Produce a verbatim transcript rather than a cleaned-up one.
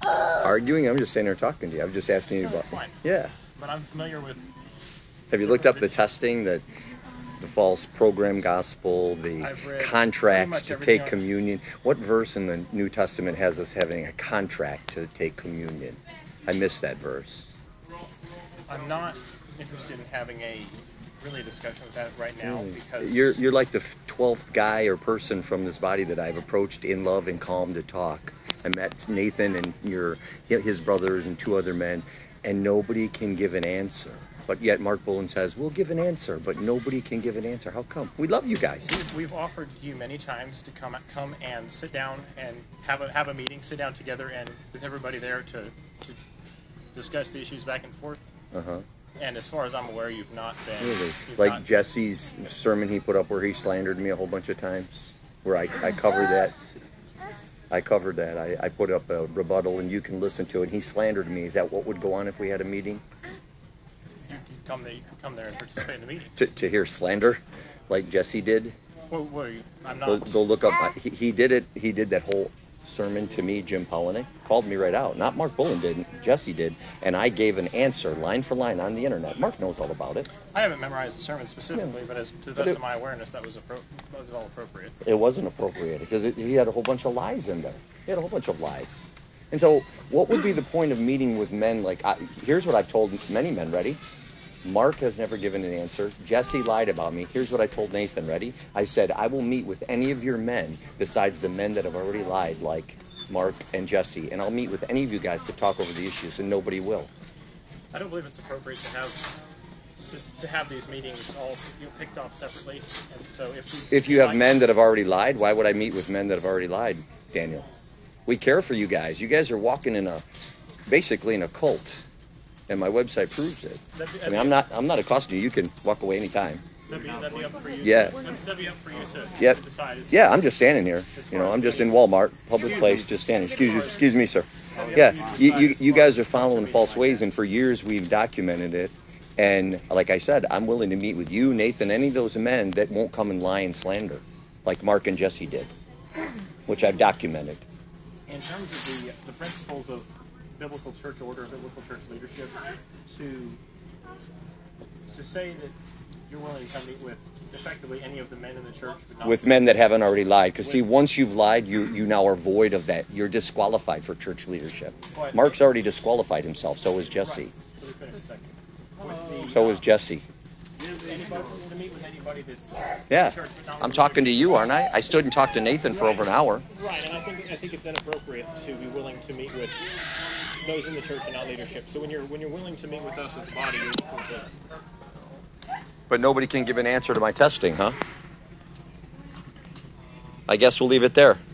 arguing. I'm just sitting there talking to you. I'm just asking you No, about. that's fine. Yeah. But I'm familiar with. Have you looked up the testing that the false program gospel, the I've read contracts pretty to much take everything on- communion? What verse in the New Testament has us having a contract to take communion? I missed that verse. I'm not interested in having a really discussion with that right now because You're you're like the twelfth guy or person from this body that I've approached in love and calm to talk. I met Nathan and your his brothers and two other men, and nobody can give an answer. But yet Mark Bullen says, we'll give an answer, but nobody can give an answer. How come? We love you guys. We've, we've offered you many times to come come and sit down and have a have a meeting, sit down together, and with everybody there to, to discuss the issues back and forth. Uh-huh. And as far as I'm aware, you've not been. Really? you've Like not- Jesse's sermon he put up where he slandered me a whole bunch of times, where I, I covered that. I covered that. I, I put up a rebuttal, and you can listen to it. He slandered me. Is that what would go on if we had a meeting? You can come there. You can come there and participate in the meeting. To, to hear slander, like Jesse did? Well, well you- I'm Go, not. go look up. He, he did it. He did that whole sermon to me. Jim Polinick called me right out. Not Mark Bullen did. Jesse did. And I gave an answer, line for line, on the internet. Mark knows all about it. I haven't memorized the sermon specifically, Yeah. but as to the But best it- of my awareness, that was, appro- that was all appropriate. It wasn't appropriate because it, he had a whole bunch of lies in there. He had a whole bunch of lies. And so, what would be the point of meeting with men like? I, here's what I've told many men. Ready? Mark has never given an answer. Jesse lied about me. Here's what I told Nathan. Ready? I said I will meet with any of your men besides the men that have already lied, like Mark and Jesse, and I'll meet with any of you guys to talk over the issues, and nobody will. I don't believe it's appropriate to have to, to have these meetings all you know, picked off separately. And so, if we, If you have like- men that have already lied, why would I meet with men that have already lied, Daniel? We care for you guys. You guys are walking in a, basically in a cult, and my website proves it. That'd be- I mean, I'm not, I'm not accosting you. You can walk away anytime. That'd be, that'd be up for you. Yeah. To, that'd, that'd be up for you to, Yep. to decide. As Yeah, I'm just standing here. You know, I'm just in Walmart, public place, just standing. Excuse you, excuse me, sir. Yeah, you, you, you guys are following false ways, and for years we've documented it. And like I said, I'm willing to meet with you, Nathan, any of those men that won't come and lie and slander, like Mark and Jesse did, which I've documented. In terms of the the principles of biblical church order, biblical church leadership, to to say that you're willing to come meet with effectively any of the men in the church, but not With men that haven't already lied. Because, see, once you've lied, you, you now are void of that. You're disqualified for church leadership. But- Mark's already disqualified himself. So is Jesse. Right. Let me finish a second. With the, So is Jesse. anybody, to meet with anybody that's Yeah. church, but not I'm talking to you, aren't I? I stood and talked to Nathan for over an hour. Right, and I think I think it's inappropriate to be willing to meet with those in the church and not leadership. So when you're when you're willing to meet with us as a body, you're equal to. But nobody can give an answer to my testing, huh? I guess we'll leave it there.